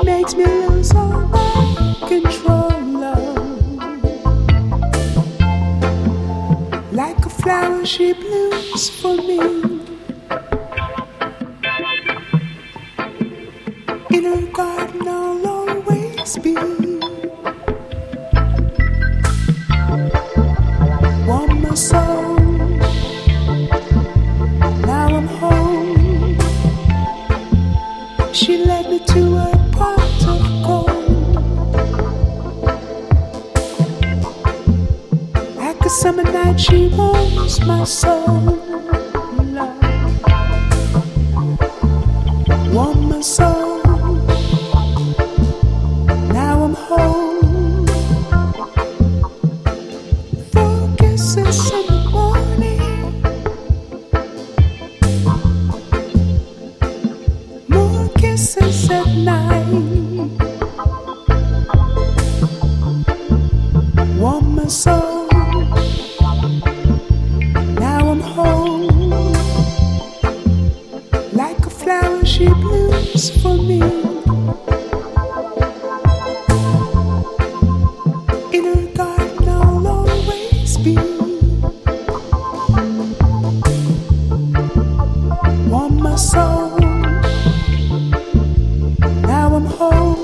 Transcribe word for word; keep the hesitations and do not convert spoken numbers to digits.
makes me lose all my control, love. Like a flower, she blooms for me. In her garden I'll always be. Warm my soul. Now I'm home. She led me to a pot of gold. Like a summer night, she warms my soul. Love, warm my soul. Now I'm home. Four kisses in the morning, more kisses at night. Warm my soul. Now I'm home. Like a flower, she blooms for me. In her garden I'll always be. Warm my soul. Now I'm home.